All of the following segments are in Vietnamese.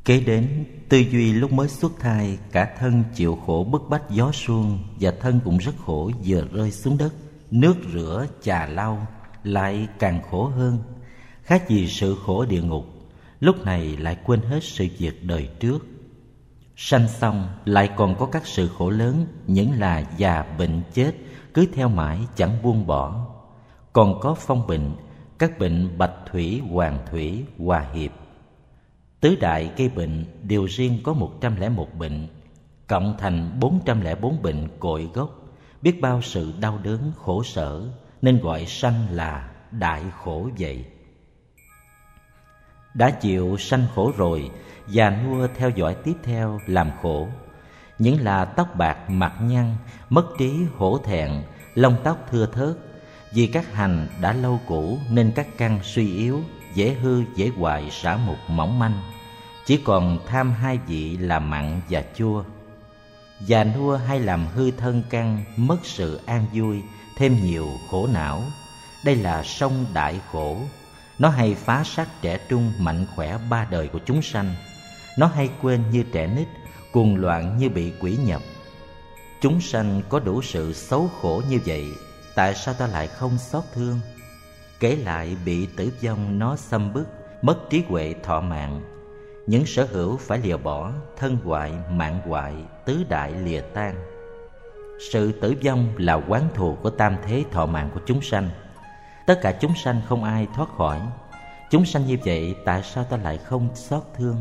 Kế đến, tư duy lúc mới xuất thai, cả thân chịu khổ bức bách gió suông, và thân cũng rất khổ vừa rơi xuống đất. Nước rửa chà lau lại càng khổ hơn, khác gì sự khổ địa ngục. Lúc này lại quên hết sự việc đời trước. Sanh xong lại còn có các sự khổ lớn, những là già bệnh chết cứ theo mãi chẳng buông bỏ. Còn có phong bệnh, các bệnh bạch thủy, hoàng thủy, hòa hiệp. Tứ đại gây bệnh đều riêng có 101 bệnh, cộng thành 404 bệnh cội gốc, biết bao sự đau đớn khổ sở, nên gọi sanh là đại khổ vậy. Đã chịu sanh khổ rồi, già nua theo dõi tiếp theo làm khổ. Những là tóc bạc mặt nhăn, mất trí hổ thẹn, lông tóc thưa thớt. Vì các hành đã lâu cũ nên các căn suy yếu, dễ hư dễ hoại, rã mục mỏng manh. Chỉ còn tham hai vị là mặn và chua. Già nua hay làm hư thân căn, mất sự an vui, thêm nhiều khổ não. Đây là sông đại khổ. Nó hay phá xác trẻ trung mạnh khỏe ba đời của chúng sanh. Nó hay quên như trẻ nít, cuồng loạn như bị quỷ nhập. Chúng sanh có đủ sự xấu khổ như vậy, tại sao ta lại không xót thương? Kể lại bị tử vong nó xâm bức, mất trí huệ thọ mạng. Những sở hữu phải lìa bỏ, thân hoại, mạng hoại, tứ đại lìa tan. Sự tử vong là oán thù của tam thế thọ mạng của chúng sanh. Tất cả chúng sanh không ai thoát khỏi. Chúng sanh như vậy, tại sao ta lại không xót thương?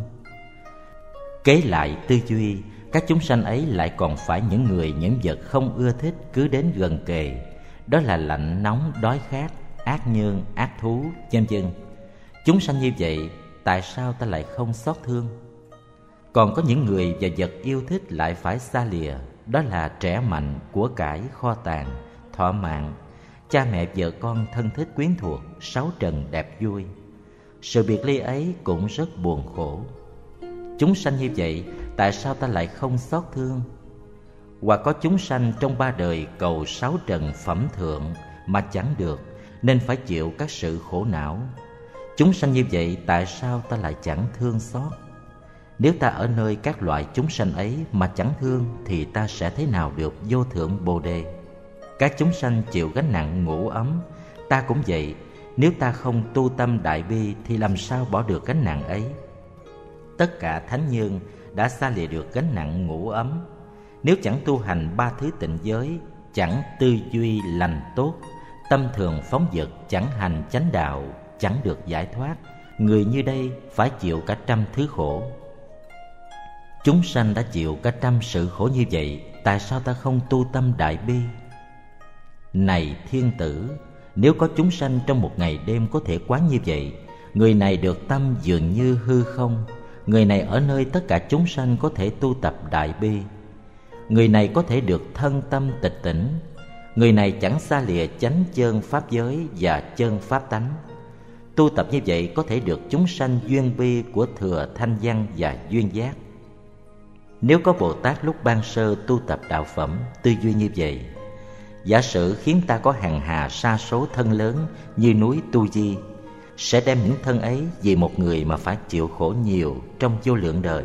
Kế lại tư duy, các chúng sanh ấy lại còn phải những người, những vật không ưa thích cứ đến gần kề. Đó là lạnh nóng, đói khát, ác nhơn, ác thú, vân vân. Chúng sanh như vậy, tại sao ta lại không xót thương? Còn có những người và vật yêu thích lại phải xa lìa. Đó là trẻ mạnh, của cải, kho tàng, thọ mạng, cha mẹ vợ con thân thích quyến thuộc, sáu trần đẹp vui. Sự biệt ly ấy cũng rất buồn khổ. Chúng sanh như vậy, tại sao ta lại không xót thương? Hoặc có chúng sanh trong ba đời cầu sáu trần phẩm thượng mà chẳng được, nên phải chịu các sự khổ não. Chúng sanh như vậy, tại sao ta lại chẳng thương xót? Nếu ta ở nơi các loại chúng sanh ấy mà chẳng thương, thì ta sẽ thế nào được vô thượng Bồ Đề? Các chúng sanh chịu gánh nặng ngủ ấm, ta cũng vậy. Nếu ta không tu tâm đại bi thì làm sao bỏ được gánh nặng ấy? Tất cả thánh nhân đã xa lìa được gánh nặng ngủ ấm. Nếu chẳng tu hành ba thứ tịnh giới, chẳng tư duy lành tốt, tâm thường phóng dật, chẳng hành chánh đạo, chẳng được giải thoát. Người như đây phải chịu cả trăm thứ khổ. Chúng sanh đã chịu cả trăm sự khổ như vậy, tại sao ta không tu tâm đại bi? Này thiên tử, nếu có chúng sanh trong một ngày đêm có thể quán như vậy, người này được tâm dường như hư không. Người này ở nơi tất cả chúng sanh có thể tu tập đại bi. Người này có thể được thân tâm tịch tỉnh. Người này chẳng xa lìa chánh chơn pháp giới và chơn pháp tánh. Tu tập như vậy có thể được chúng sanh duyên bi của thừa thanh văn và duyên giác. Nếu có Bồ Tát lúc ban sơ tu tập đạo phẩm, tư duy như vậy, giả sử khiến ta có hàng hà sa số thân lớn như núi Tu Di, sẽ đem những thân ấy vì một người mà phải chịu khổ nhiều trong vô lượng đời.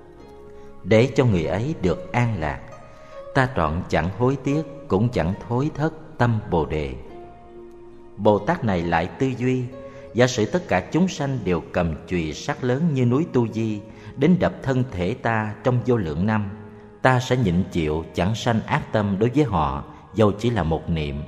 Để cho người ấy được an lạc, ta trọn chẳng hối tiếc, cũng chẳng thối thất tâm Bồ Đề. Bồ Tát này lại tư duy, giả sử tất cả chúng sanh đều cầm chùy sắt lớn như núi Tu Di đến đập thân thể ta trong vô lượng năm, ta sẽ nhịn chịu, chẳng sanh ác tâm đối với họ, dầu chỉ là một niệm.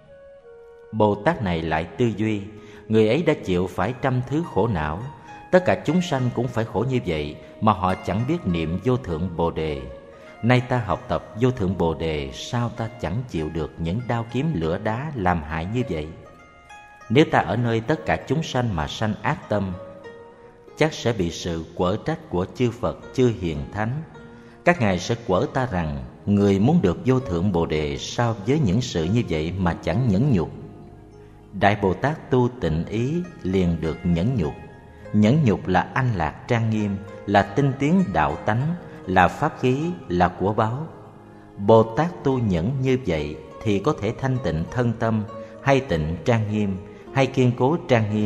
Bồ Tát này lại tư duy, người ấy đã chịu phải trăm thứ khổ não, tất cả chúng sanh cũng phải khổ như vậy mà họ chẳng biết niệm vô thượng Bồ Đề. Nay ta học tập vô thượng Bồ Đề, sao ta chẳng chịu được những đao kiếm lửa đá làm hại như vậy? Nếu ta ở nơi tất cả chúng sanh mà sanh ác tâm, chắc sẽ bị sự quở trách của chư Phật, chư Hiền Thánh. Các ngài sẽ quở ta rằng, người muốn được vô thượng Bồ Đề sao với những sự như vậy mà chẳng nhẫn nhục? Đại Bồ Tát tu tịnh ý liền được nhẫn nhục. Nhẫn nhục là an lạc trang nghiêm, là tinh tiến đạo tánh, là pháp khí, là của báu. Bồ Tát tu nhẫn như vậy thì có thể thanh tịnh thân tâm, hay tịnh trang nghiêm, hay kiên cố trang nghiêm,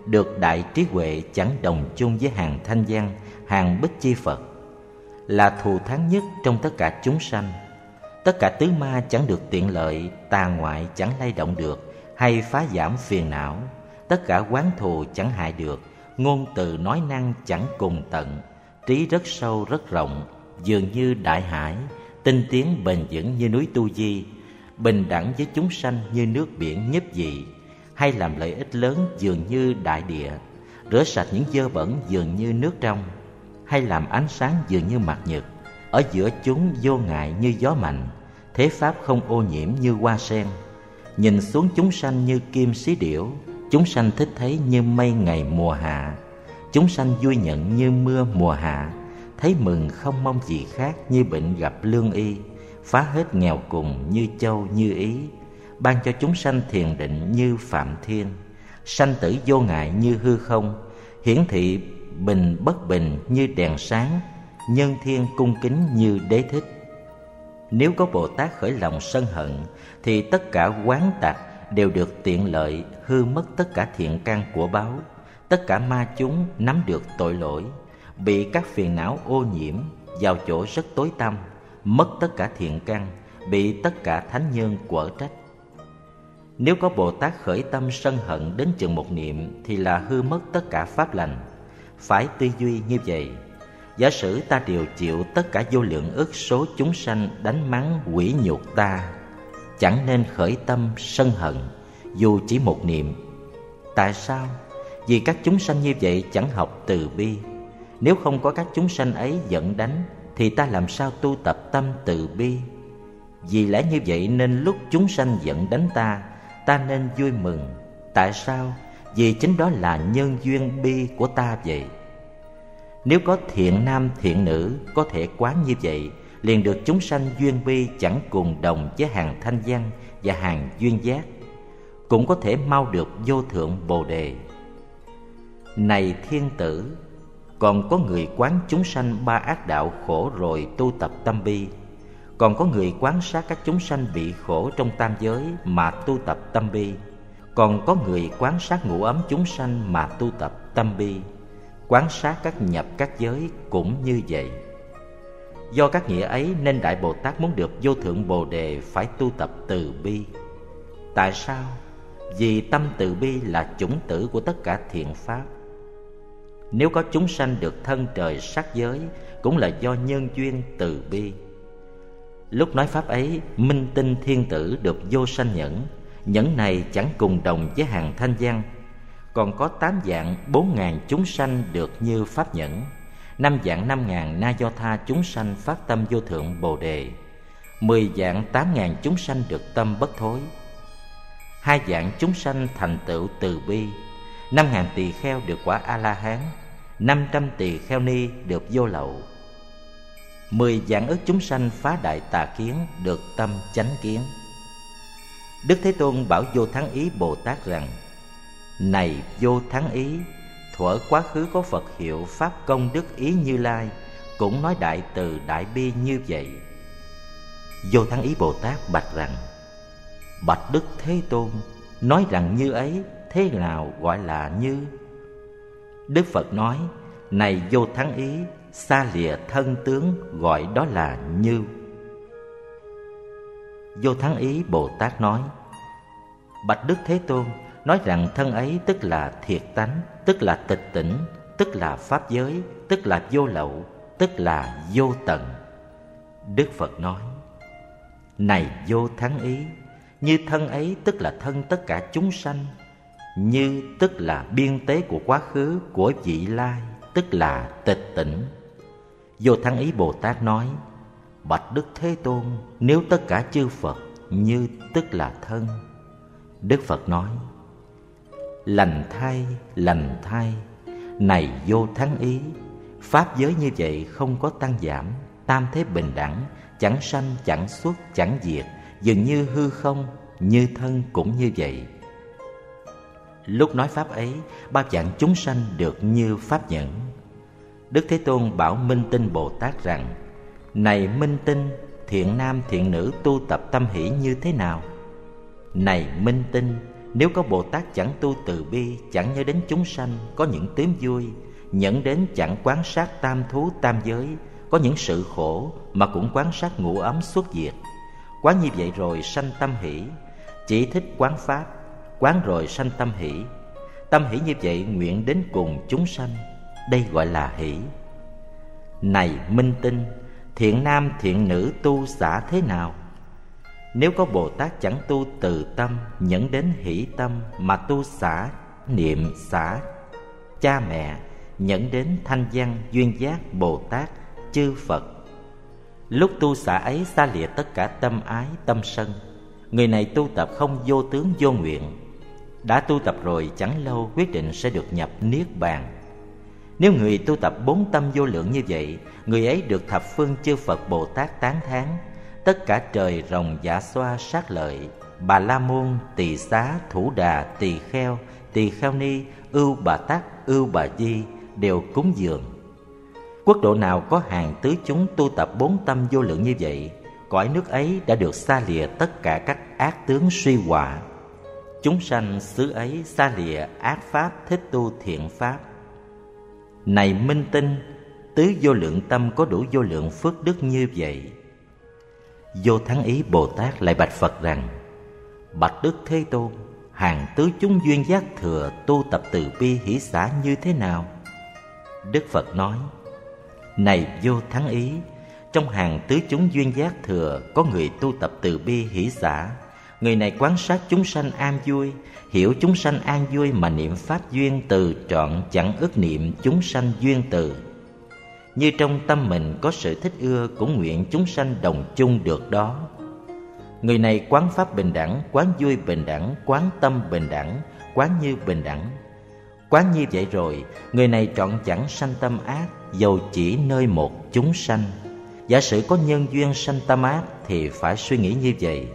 được đại trí huệ chẳng đồng chung với hàng thanh văn, hàng bích chi Phật, là thù thắng nhất trong tất cả chúng sanh. Tất cả tứ ma chẳng được tiện lợi, tà ngoại chẳng lay động được, hay phá giảm phiền não. Tất cả oán thù chẳng hại được, ngôn từ nói năng chẳng cùng tận. Trí rất sâu rất rộng, dường như đại hải, tinh tiến bền vững như núi Tu Di, bình đẳng với chúng sanh như nước biển nhấp dị, hay làm lợi ích lớn dường như đại địa, rửa sạch những dơ bẩn dường như nước trong, hay làm ánh sáng dường như mặt nhật. Ở giữa chúng vô ngại như gió mạnh, thế pháp không ô nhiễm như hoa sen. Nhìn xuống chúng sanh như kim xí điểu, chúng sanh thích thấy như mây ngày mùa hạ. Chúng sanh vui nhận như mưa mùa hạ, thấy mừng không mong gì khác như bệnh gặp lương y, phá hết nghèo cùng như châu như ý, ban cho chúng sanh thiền định như Phạm Thiên, sanh tử vô ngại như hư không, hiển thị bình bất bình như đèn sáng, nhân thiên cung kính như Đế Thích. Nếu có Bồ Tát khởi lòng sân hận, thì tất cả oán tặc đều được tiện lợi, hư mất tất cả thiện căn của báo. Tất cả ma chúng nắm được tội lỗi, bị các phiền não ô nhiễm, vào chỗ rất tối tăm, mất tất cả thiện căn, bị tất cả thánh nhân quở trách. Nếu có Bồ Tát khởi tâm sân hận đến chừng một niệm, thì là hư mất tất cả pháp lành. Phải tư duy như vậy. Giả sử ta điều chịu tất cả vô lượng ức số chúng sanh đánh mắng quỷ nhục ta, chẳng nên khởi tâm sân hận, dù chỉ một niệm. Tại sao? Vì các chúng sanh như vậy chẳng học từ bi. Nếu không có các chúng sanh ấy giận đánh, thì ta làm sao tu tập tâm từ bi? Vì lẽ như vậy nên lúc chúng sanh giận đánh ta nên vui mừng. Tại sao? Vì chính đó là nhân duyên bi của ta vậy. Nếu có thiện nam thiện nữ có thể quán như vậy, liền được chúng sanh duyên bi chẳng cùng đồng với hàng thanh văn và hàng duyên giác, cũng có thể mau được vô thượng Bồ Đề. Này thiên tử, còn có người quán chúng sanh ba ác đạo khổ rồi tu tập tâm bi, còn có người quán sát các chúng sanh bị khổ trong tam giới mà tu tập tâm bi, còn có người quán sát ngũ ấm chúng sanh mà tu tập tâm bi, quán sát các nhập các giới cũng như vậy. Do các nghĩa ấy nên Đại Bồ Tát muốn được vô thượng Bồ Đề phải tu tập từ bi. Tại sao? Vì tâm từ bi là chủng tử của tất cả thiện pháp. Nếu có chúng sanh được thân trời sắc giới, cũng là do nhân duyên từ bi. Lúc nói pháp ấy, minh tinh thiên tử được vô sanh nhẫn. Nhẫn này chẳng cùng đồng với hàng thanh văn. Còn có 8 dạng 4.000 chúng sanh được như pháp nhẫn, 5 dạng 5.000 na do tha chúng sanh phát tâm vô thượng Bồ Đề, 10 dạng 8.000 chúng sanh được tâm bất thối, 2 dạng chúng sanh thành tựu từ bi, 5.000 tỳ kheo được quả A-la-hán, 500 tỳ kheo ni được vô lậu, 10 dạng ức chúng sanh phá đại tà kiến được tâm chánh kiến. Đức Thế Tôn bảo Vô Thắng Ý Bồ Tát rằng: Này Vô Thắng Ý, thuở quá khứ có Phật hiệu Pháp Công Đức Ý Như Lai, cũng nói đại từ đại bi như vậy. Vô Thắng Ý Bồ Tát bạch rằng: Bạch Đức Thế Tôn, nói rằng như ấy, thế nào gọi là như? Đức Phật nói: Này Vô Thắng Ý, xa lìa thân tướng gọi đó là như. Vô Thắng Ý Bồ Tát nói: Bạch Đức Thế Tôn, nói rằng thân ấy tức là thiệt tánh, tức là tịch tỉnh, tức là pháp giới, tức là vô lậu, tức là vô tận. Đức Phật nói: Này Vô Thắng Ý, như thân ấy tức là thân tất cả chúng sanh, như tức là biên tế của quá khứ của vị lai, tức là tịch tỉnh. Vô Thắng Ý Bồ Tát nói: Bạch Đức Thế Tôn, nếu tất cả chư Phật như tức là thân. Đức Phật nói: Lành thay, này Vô Thắng Ý, pháp giới như vậy không có tăng giảm, tam thế bình đẳng, chẳng sanh chẳng xuất chẳng diệt, dường như hư không, như thân cũng như vậy. Lúc nói pháp ấy, 3 dạng chúng sanh được như pháp nhẫn. Đức Thế Tôn bảo Minh Tinh Bồ Tát rằng: Này Minh Tinh, thiện nam thiện nữ tu tập tâm hỷ như thế nào? Này Minh Tinh, Nếu có Bồ Tát chẳng tu từ bi, chẳng nhớ đến chúng sanh có những tiếng vui, nhẫn đến chẳng quán sát tam thú tam giới có những sự khổ, mà cũng quán sát ngũ ấm xuất diệt, quán như vậy rồi sanh tâm hỷ. Chỉ thích quán pháp, quán rồi sanh tâm hỷ. Tâm hỷ như vậy nguyện đến cùng chúng sanh, đây gọi là hỷ. Này minh tinh, thiện nam thiện nữ tu xả thế nào? Nếu có Bồ Tát chẳng tu từ tâm, nhẫn đến hỷ tâm, mà tu xả, niệm xả cha mẹ, nhẫn đến thanh văn, duyên giác, Bồ Tát, chư Phật, lúc tu xả ấy xa lìa tất cả tâm ái, tâm sân. Người này tu tập không vô tướng vô nguyện. Đã tu tập rồi chẳng lâu quyết định sẽ được nhập Niết Bàn. Nếu người tu tập 4 tâm vô lượng như vậy, người ấy được thập phương chư Phật Bồ Tát tán thán. Tất cả trời rồng dạ xoa sát lợi, Bà La Môn, Tỳ Xá, Thủ Đà, Tỳ Kheo Ni, Ưu Bà Tắc, Ưu Bà Di đều cúng dường. Quốc độ nào có hàng tứ chúng tu tập 4 tâm vô lượng như vậy, cõi nước ấy đã được xa lìa tất cả các ác tướng suy họa. Chúng sanh xứ ấy xa lìa ác pháp, thích tu thiện pháp. Này minh tinh, tứ vô lượng tâm có đủ vô lượng phước đức như vậy. Vô Thắng Ý Bồ Tát lại bạch Phật rằng: Bạch Đức Thế Tôn, hàng tứ chúng duyên giác thừa tu tập từ bi hỷ xả như thế nào? Đức Phật nói: Này Vô Thắng Ý, trong hàng tứ chúng duyên giác thừa có người tu tập từ bi hỷ xả. Người này quán sát chúng sanh an vui, hiểu chúng sanh an vui mà niệm pháp duyên từ trọn, chẳng ức niệm chúng sanh duyên từ. Như trong tâm mình có sự thích ưa, cũng nguyện chúng sanh đồng chung được đó. Người này quán pháp bình đẳng, quán vui bình đẳng, quán tâm bình đẳng, quán như bình đẳng. Quán như vậy rồi, người này trọn chẳng sanh tâm ác, dầu chỉ nơi một chúng sanh. Giả sử có nhân duyên sanh tâm ác thì phải suy nghĩ như vậy: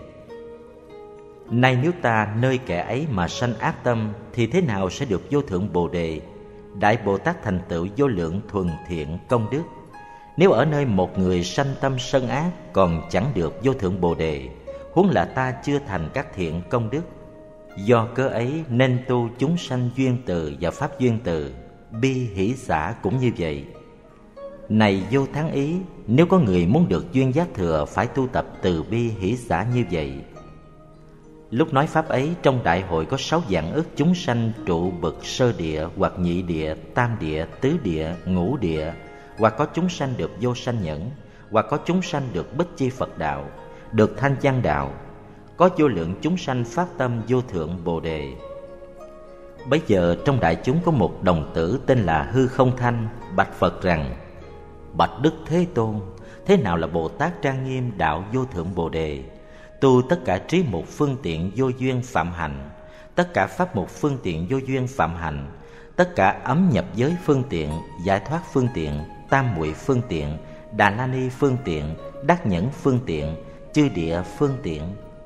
Nay nếu ta nơi kẻ ấy mà sanh ác tâm, thì thế nào sẽ được vô thượng Bồ Đề, Đại Bồ Tát thành tựu vô lượng thuần thiện công đức? Nếu ở nơi một người sanh tâm sân ác, còn chẳng được vô thượng Bồ Đề, huống là ta chưa thành các thiện công đức. Do cớ ấy nên tu chúng sanh duyên từ và pháp duyên từ, bi hỷ xả cũng như vậy. Này Vô Thắng Ý, nếu có người muốn được duyên giác thừa, phải tu tập từ bi hỷ xả như vậy. Lúc nói pháp ấy, trong đại hội có 6 vạn ức chúng sanh trụ bậc sơ địa, hoặc nhị địa, tam địa, tứ địa, ngũ địa, hoặc có chúng sanh được vô sanh nhẫn, hoặc có chúng sanh được bích chi Phật đạo, được thanh văn đạo, có vô lượng chúng sanh phát tâm vô thượng Bồ Đề. Bấy giờ trong đại chúng có một đồng tử tên là Hư Không Thanh bạch Phật rằng: Bạch Đức Thế Tôn, thế nào là Bồ Tát trang nghiêm đạo vô thượng Bồ Đề, tu tất cả trí mục phương tiện vô duyên phạm hạnh, tất cả pháp mục phương tiện vô duyên phạm hạnh, tất cả ấm nhập giới phương tiện, giải thoát phương tiện, tam muội phương tiện, Đà La Ni phương tiện, đắc nhẫn phương tiện, chư địa phương tiện.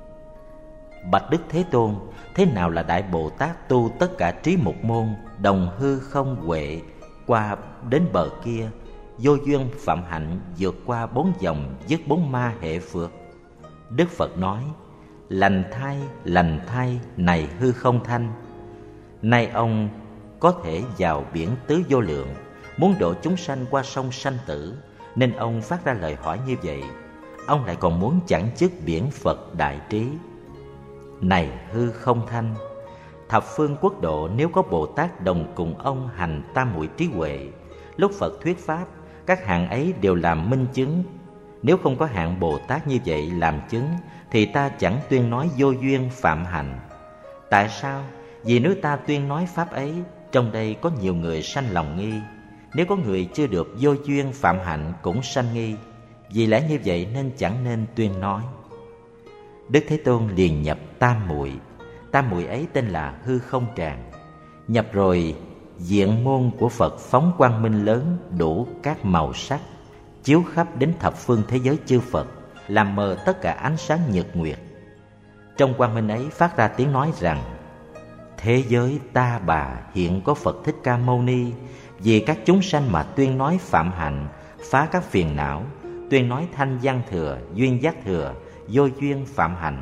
Bạch Đức Thế Tôn, thế nào là Đại Bồ Tát tu tất cả trí mục môn, đồng hư không huệ, qua đến bờ kia, vô duyên phạm hạnh, vượt qua 4 vòng, dứt 4 ma hệ phược? Đức Phật nói: Lành thay, này Hư Không Thanh, nay ông có thể vào biển tứ vô lượng, muốn độ chúng sanh qua sông sanh tử, nên ông phát ra lời hỏi như vậy. Ông lại còn muốn chẳng chức biển Phật đại trí. Này Hư Không Thanh, thập phương quốc độ nếu có Bồ Tát đồng cùng ông hành tam muội trí huệ, lúc Phật thuyết pháp, các hạng ấy đều làm minh chứng. Nếu không có hạng Bồ Tát như vậy làm chứng, thì ta chẳng tuyên nói vô duyên phạm hạnh. Tại sao? Vì nếu ta tuyên nói pháp ấy, trong đây có nhiều người sanh lòng nghi. Nếu có người chưa được vô duyên phạm hạnh cũng sanh nghi. Vì lẽ như vậy nên chẳng nên tuyên nói. Đức Thế Tôn liền nhập tam muội. Tam muội ấy tên là Hư Không Tràng. Nhập rồi, diện môn của Phật phóng quang minh lớn, đủ các màu sắc, chiếu khắp đến thập phương thế giới chư Phật, làm mờ tất cả ánh sáng nhật nguyệt. Trong quang minh ấy phát ra tiếng nói rằng: Thế giới Ta Bà hiện có Phật Thích Ca Mâu Ni, vì các chúng sanh mà tuyên nói phạm hạnh, phá các phiền não, tuyên nói thanh văn thừa, duyên giác thừa, vô duyên phạm hạnh,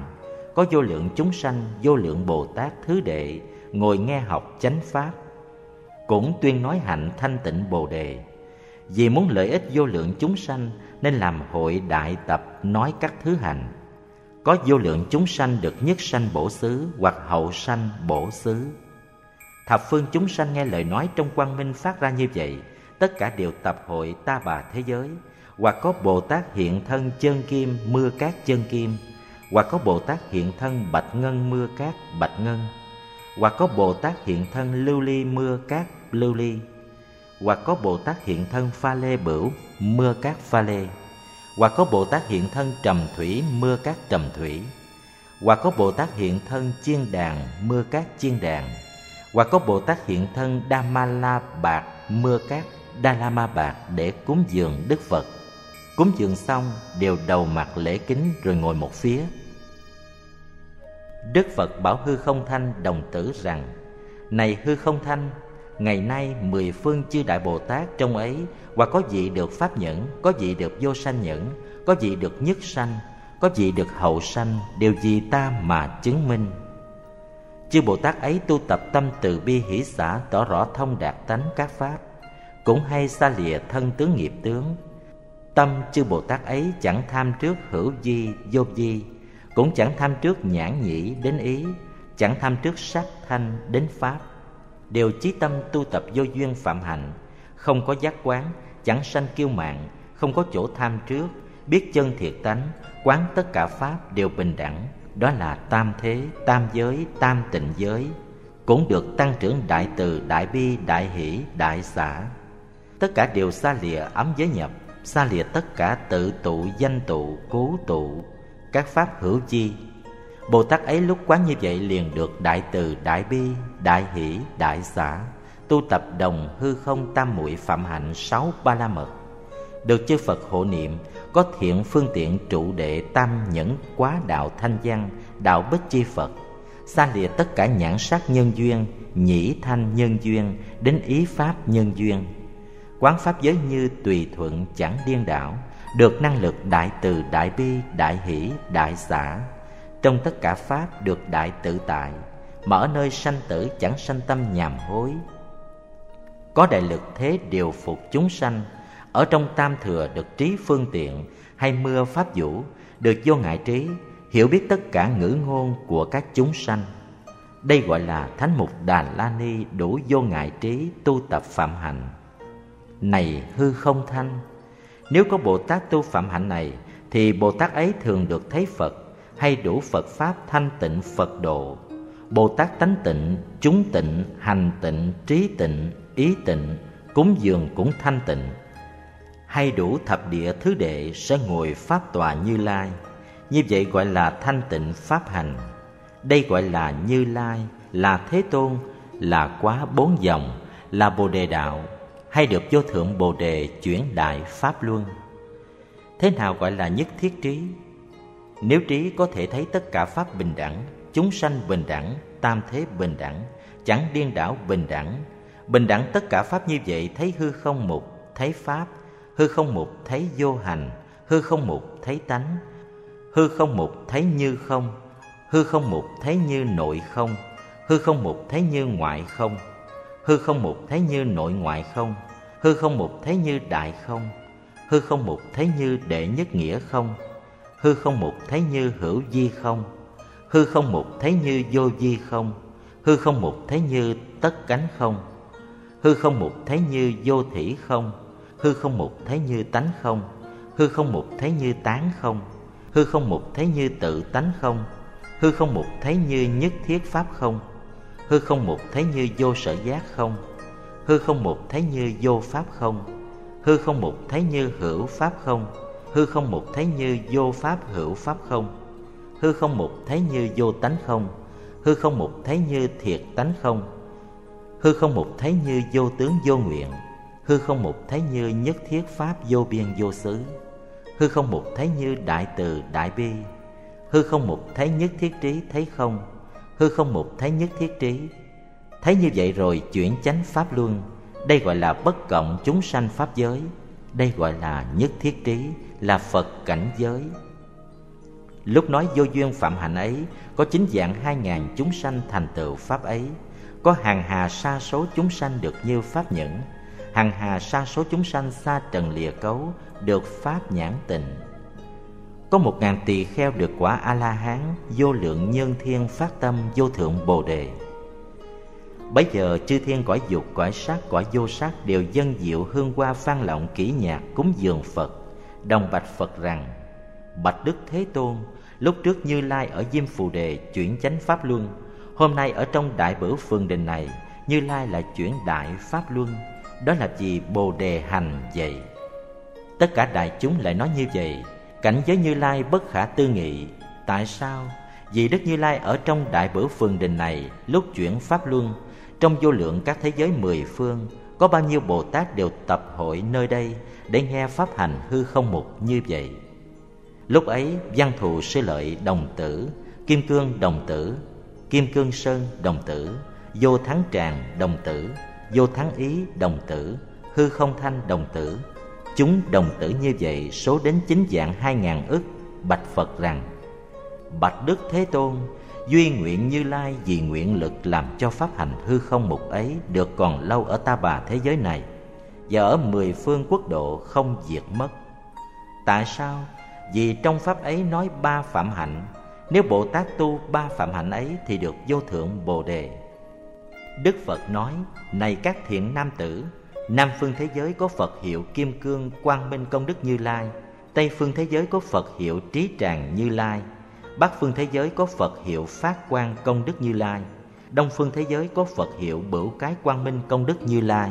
có vô lượng chúng sanh, vô lượng Bồ Tát thứ đệ ngồi nghe học chánh pháp, cũng tuyên nói hạnh thanh tịnh Bồ Đề. Vì muốn lợi ích vô lượng chúng sanh nên làm hội đại tập nói các thứ hạnh. Có vô lượng chúng sanh được nhất sanh bổ xứ hoặc hậu sanh bổ xứ. Thập phương chúng sanh nghe lời nói trong quang minh phát ra như vậy, tất cả đều tập hội ta bà thế giới. Hoặc có Bồ Tát hiện thân chân kim mưa cát chân kim, hoặc có Bồ Tát hiện thân bạch ngân mưa cát bạch ngân, hoặc có Bồ Tát hiện thân lưu ly mưa cát lưu ly, hoặc có Bồ Tát hiện thân pha lê bửu mưa cát pha lê, hoặc có Bồ Tát hiện thân trầm thủy mưa cát trầm thủy, hoặc có Bồ Tát hiện thân chiên đàn mưa cát chiên đàn, hoặc có Bồ Tát hiện thân đa ma la bạc mưa cát đa la ma bạc để cúng dường Đức Phật. Cúng dường xong đều đầu mặt lễ kính rồi ngồi một phía. Đức Phật bảo Hư Không Thanh đồng tử rằng: Này Hư Không Thanh, ngày nay 10 phương chư đại Bồ Tát trong ấy, hoặc có vị được pháp nhẫn, có vị được vô sanh nhẫn, có vị được nhất sanh, có vị được hậu sanh, đều vì ta mà chứng minh. Chư Bồ Tát ấy tu tập tâm từ bi hỷ xả, tỏ rõ thông đạt tánh các pháp, cũng hay xa lìa thân tướng nghiệp tướng. Tâm chư Bồ Tát ấy chẳng tham trước hữu vi vô vi, cũng chẳng tham trước nhãn nhĩ đến ý, chẳng tham trước sắc thanh đến pháp, đều chí tâm tu tập vô duyên phạm hạnh, không có giác quán, chẳng sanh kiêu mạn, không có chỗ tham trước, biết chân thiệt tánh, quán tất cả pháp đều bình đẳng. Đó là tam thế, tam giới, tam tịnh giới, cũng được tăng trưởng đại từ, đại bi, đại hỷ, đại xả. Tất cả đều xa lìa ấm giới nhập, xa lìa tất cả tự tụ, danh tụ, cố tụ, các pháp hữu chi. Bồ Tát ấy lúc quán như vậy liền được đại từ, đại bi, đại hỷ, đại xả, tu tập đồng hư không tam muội phạm hạnh 6 ba la mật, được chư Phật hộ niệm, có thiện phương tiện trụ đệ tam nhẫn quá đạo thanh văn, đạo bích chi Phật, xa lìa tất cả nhãn sắc nhân duyên, nhĩ thanh nhân duyên, đến ý pháp nhân duyên. Quán pháp giới như tùy thuận chẳng điên đảo, được năng lực đại từ, đại bi, đại hỷ, đại xả. Trong tất cả pháp được đại tự tại, mà ở nơi sanh tử chẳng sanh tâm nhàm hối. Có đại lực thế điều phục chúng sanh, ở trong tam thừa được trí phương tiện, hay mưa pháp vũ, được vô ngại trí, hiểu biết tất cả ngữ ngôn của các chúng sanh. Đây gọi là Thánh Mục Đà La Ni đủ vô ngại trí tu tập phạm hạnh. Này Hư Không Thanh, nếu có Bồ Tát tu phạm hạnh này, thì Bồ Tát ấy thường được thấy Phật, hay đủ Phật Pháp thanh tịnh Phật độ. Bồ Tát tánh tịnh, chúng tịnh, hành tịnh, trí tịnh, ý tịnh, cúng dường cũng thanh tịnh. Hay đủ thập địa thứ đệ sẽ ngồi Pháp tòa Như Lai. Như vậy gọi là thanh tịnh Pháp hành. Đây gọi là Như Lai, là Thế Tôn, là quá 4 dòng, là Bồ Đề Đạo, hay được vô thượng Bồ Đề chuyển đại Pháp Luân. Thế nào gọi là nhất thiết trí? Nếu trí có thể thấy tất cả pháp bình đẳng, chúng sanh bình đẳng, tam thế bình đẳng, chẳng điên đảo bình đẳng. Bình đẳng tất cả pháp như vậy, thấy hư không mục, thấy pháp, hư không mục thấy vô hành, hư không mục thấy tánh, hư không mục thấy như không, hư không mục thấy như nội không, hư không mục thấy như ngoại không, hư không mục thấy như nội ngoại không, hư không mục thấy như đại không, hư không mục thấy như đệ nhất nghĩa không, hư không mục thấy như hữu vi không, hư không mục thấy như vô vi không, hư không mục thấy như tất cánh không, hư không mục thấy như vô thỉ không, hư không mục thấy như tánh không, hư không mục thấy như tán không, hư không mục thấy như tự tánh không, hư không mục thấy như nhất thiết pháp không, hư không mục thấy như vô sở giác không, hư không mục thấy như vô pháp không, hư không mục thấy như hữu pháp không, hư không mục thấy như vô pháp hữu pháp không, hư không mục thấy như vô tánh không, hư không mục thấy như thiệt tánh không, hư không mục thấy như vô tướng vô nguyện, hư không mục thấy như nhất thiết pháp vô biên vô xứ, hư không mục thấy như đại từ đại bi, hư không mục thấy nhất thiết trí thấy không, hư không mục thấy nhất thiết trí. Thấy như vậy rồi chuyển chánh pháp luân. Đây gọi là bất cộng chúng sanh pháp giới. Đây gọi là nhất thiết trí, là Phật cảnh giới. Lúc nói vô duyên phạm hạnh ấy, có 9 vạn 2.000 chúng sanh thành tựu pháp ấy. Có hàng hà sa số chúng sanh được như pháp nhẫn, hàng hà sa số chúng sanh xa trần lìa cấu được pháp nhãn tịnh. Có 1.000 tỳ kheo được quả A-la-hán, vô lượng nhân thiên phát tâm vô thượng Bồ Đề. Bấy giờ chư thiên cõi dục, cõi sắc, cõi vô sắc đều dâng diệu hương hoa vang lọng kỹ nhạc cúng dường Phật, đồng bạch Phật rằng: Bạch Đức Thế Tôn, lúc trước Như Lai ở Diêm Phù Đề chuyển chánh pháp luân, hôm nay ở trong Đại Bửu Phường Đình này, Như Lai lại chuyển đại pháp luân. Đó là vì Bồ Đề hành vậy. Tất cả đại chúng lại nói như vậy: cảnh giới Như Lai bất khả tư nghị. Tại sao? Vì Đức Như Lai ở trong Đại Bửu Phường Đình này, lúc chuyển pháp luân, trong vô lượng các thế giới 10 phương, có bao nhiêu Bồ Tát đều tập hội nơi đây để nghe pháp hành hư không mục như vậy. Lúc ấy Văn Thù Sư Lợi đồng tử, Kim Cương đồng tử, Kim Cương Sơn đồng tử, Vô Thắng Tràng đồng tử, Vô Thắng Ý đồng tử, Hư Không Thanh đồng tử. Chúng đồng tử như vậy số đến 9 vạn 2.000 ức, bạch Phật rằng: Bạch Đức Thế Tôn, duy nguyện Như Lai vì nguyện lực làm cho pháp hành hư không mục ấy được còn lâu ở ta bà thế giới này và ở 10 phương quốc độ không diệt mất. Tại sao? Vì trong pháp ấy nói 3 phạm hạnh. Nếu Bồ Tát tu 3 phạm hạnh ấy thì được vô thượng Bồ Đề. Đức Phật nói: Này các thiện nam tử, Nam phương thế giới có Phật hiệu Kim Cương Quang Minh Công Đức Như Lai, Tây phương thế giới có Phật hiệu Trí Tràng Như Lai, Bắc phương thế giới có Phật hiệu Phát Quang Công Đức Như Lai, Đông phương thế giới có Phật hiệu Bửu Cái Quang Minh Công Đức Như Lai.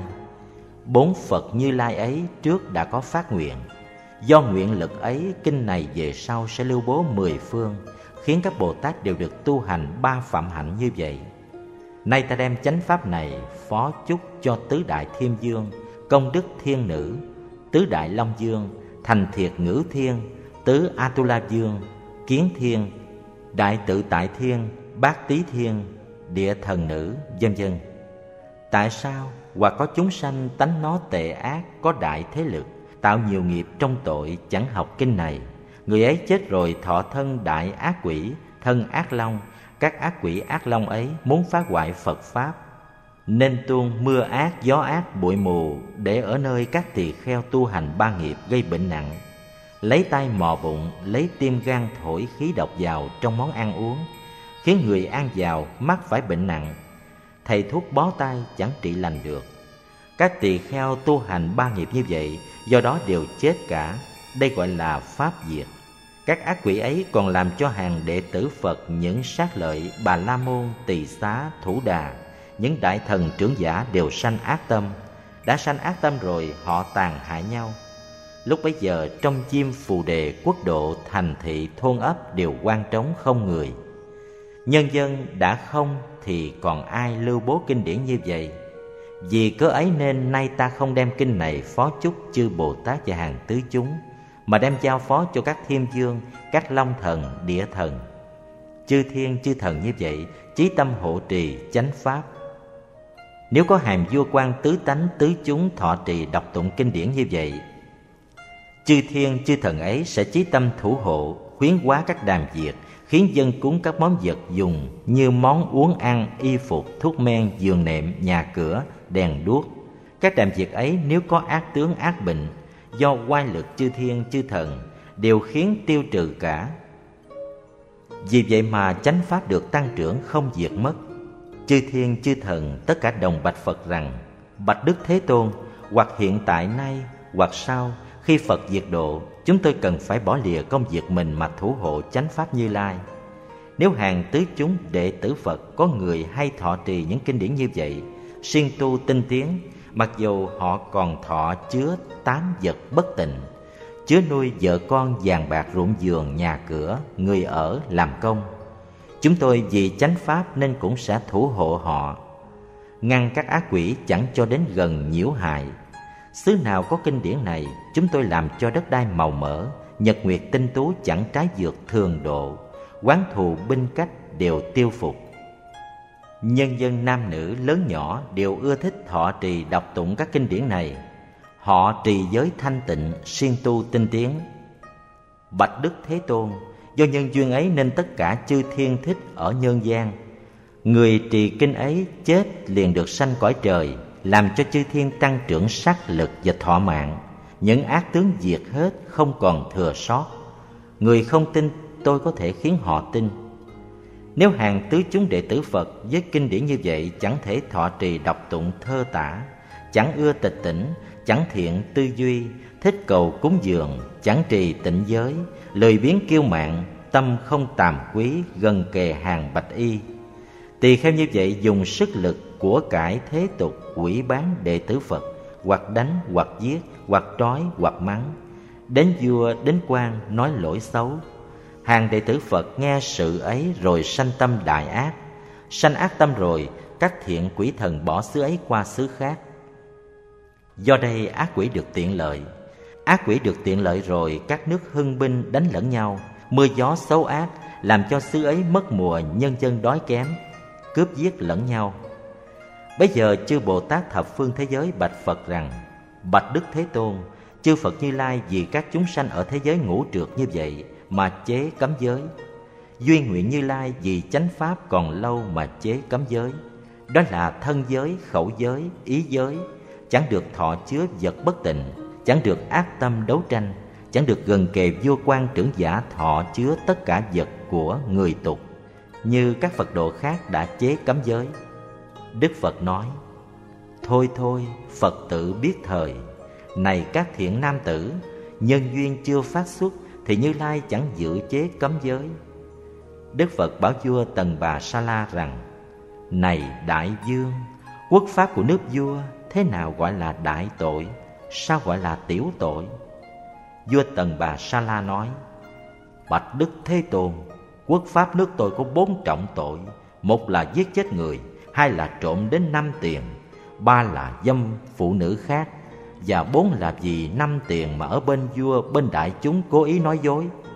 4 Phật Như Lai ấy trước đã có phát nguyện. Do nguyện lực ấy, kinh này về sau sẽ lưu bố 10 phương, khiến các Bồ Tát đều được tu hành 3 phạm hạnh như vậy. Nay ta đem chánh pháp này phó chúc cho tứ đại Thiên Dương, Công Đức Thiên Nữ, tứ đại Long Dương, Thành Thiệt Ngữ Thiên, tứ Atula Dương, Kiến Thiên, Đại Tự Tại Thiên, Bát Tí Thiên, Địa Thần Nữ, vân vân. Tại sao? Hoặc có chúng sanh tánh nó tệ ác, có đại thế lực, tạo nhiều nghiệp trong tội, chẳng học kinh này. Người ấy chết rồi thọ thân đại ác quỷ, thân ác long. Các ác quỷ ác long ấy muốn phá hoại Phật Pháp, nên tuôn mưa ác, gió ác, bụi mù để ở nơi các tỳ kheo tu hành 3 nghiệp gây bệnh nặng. Lấy tay mò bụng, lấy tim gan thổi khí độc vào trong món ăn uống, khiến người ăn vào mắc phải bệnh nặng. Thầy thuốc bó tay chẳng trị lành được. Các tỳ kheo tu hành 3 nghiệp như vậy, do đó đều chết cả. Đây gọi là pháp diệt. Các ác quỷ ấy còn làm cho hàng đệ tử Phật, những sát lợi, Bà La Môn, Tỳ Xá, Thủ Đà, những đại thần trưởng giả đều sanh ác tâm. Đã sanh ác tâm rồi, họ tàn hại nhau. Lúc bấy giờ trong Diêm Phù Đề quốc độ, thành thị, thôn ấp đều hoang trống không người. Nhân dân đã không thì còn ai lưu bố kinh điển như vậy. Vì cớ ấy nên nay ta không đem kinh này phó chúc chư Bồ Tát và hàng tứ chúng, mà đem giao phó cho các thiên dương, các long thần, địa thần. Chư thiên chư thần như vậy chí tâm hộ trì chánh pháp. Nếu có hàng vua quan tứ tánh tứ chúng thọ trì đọc tụng kinh điển như vậy, chư thiên chư thần ấy sẽ chí tâm thủ hộ, khuyến hóa các đàm việc, khiến dân cúng các món vật dùng như món uống ăn, y phục, thuốc men, giường nệm, nhà cửa, đèn đuốc. Các đàm việc ấy nếu có ác tướng ác bệnh, do oai lực chư thiên chư thần đều khiến tiêu trừ cả. Vì vậy mà chánh pháp được tăng trưởng không diệt mất. Chư thiên chư thần tất cả đồng bạch Phật rằng: Bạch Đức Thế Tôn, hoặc hiện tại nay hoặc sau, khi Phật diệt độ, chúng tôi cần phải bỏ lìa công việc mình mà thủ hộ chánh pháp Như Lai. Nếu hàng tứ chúng đệ tử Phật có người hay thọ trì những kinh điển như vậy, siêng tu tinh tiến, mặc dù họ còn thọ chứa 8 vật bất tịnh, chứa nuôi vợ con, vàng bạc, ruộng vườn, nhà cửa, người ở, làm công, chúng tôi vì chánh pháp nên cũng sẽ thủ hộ họ, ngăn các ác quỷ chẳng cho đến gần nhiễu hại. Xứ nào có kinh điển này, chúng tôi làm cho đất đai màu mỡ, nhật nguyệt tinh tú chẳng trái vượt thường độ, oán thù binh cách đều tiêu phục. Nhân dân nam nữ lớn nhỏ đều ưa thích thọ trì đọc tụng các kinh điển này. Họ trì giới thanh tịnh, siêng tu tinh tiến. Bạch Đức Thế Tôn, Do nhân duyên ấy nên tất cả chư thiên thích ở nhân gian. Người trì kinh ấy chết liền được sanh cõi trời, làm cho chư thiên tăng trưởng sắc lực và thọ mạng. Những ác tướng diệt hết, không còn thừa sót. Người không tin, tôi có thể khiến họ tin. Nếu hàng tứ chúng đệ tử Phật với kinh điển như vậy chẳng thể thọ trì đọc tụng thơ tả, chẳng ưa tịch tỉnh, chẳng thiện tư duy, thích cầu cúng dường, chẳng trì tịnh giới, lười biếng kiêu mạn, tâm không tàm quý, gần kề hàng bạch y. Tỳ kheo như vậy dùng sức lực của cải thế tục quỷ bán đệ tử Phật, hoặc đánh, hoặc giết, hoặc trói, hoặc mắng, đến vua, đến quan nói lỗi xấu. Hàng đệ tử Phật nghe sự ấy rồi sanh tâm đại ác. Sanh ác tâm rồi, các thiện quỷ thần bỏ xứ ấy qua xứ khác. Do đây ác quỷ được tiện lợi. Ác quỷ được tiện lợi rồi, các nước hưng binh đánh lẫn nhau, mưa gió xấu ác, làm cho xứ ấy mất mùa, nhân dân đói kém, cướp giết lẫn nhau. Bây giờ chư Bồ Tát thập phương thế giới bạch Phật rằng: Bạch Đức Thế Tôn, chư Phật Như Lai vì các chúng sanh ở thế giới ngũ trượt như vậy mà chế cấm giới. Duyên nguyện Như Lai vì chánh pháp còn lâu mà chế cấm giới. Đó là thân giới, khẩu giới, ý giới, chẳng được thọ chứa vật bất tịnh, chẳng được ác tâm đấu tranh, chẳng được gần kề vua quan trưởng giả thọ chứa tất cả vật của người tục, như các Phật độ khác đã chế cấm giới. Đức Phật nói: Thôi thôi, Phật tử biết thời. Này các thiện nam tử, nhân duyên chưa phát xuất thì Như Lai chẳng dự chế cấm giới. Đức Phật bảo vua Tần Bà Sa La rằng: Này đại vương, quốc pháp của nước vua thế nào gọi là đại tội, sao gọi là tiểu tội? Vua Tần Bà Sa La nói: Bạch Đức Thế Tôn, quốc pháp nước tôi có 4 trọng tội. Một là giết chết người, 2 là trộm đến 5 tiền, 3 là dâm phụ nữ khác, và 4 là vì 5 tiền mà ở bên vua, bên đại chúng cố ý nói dối.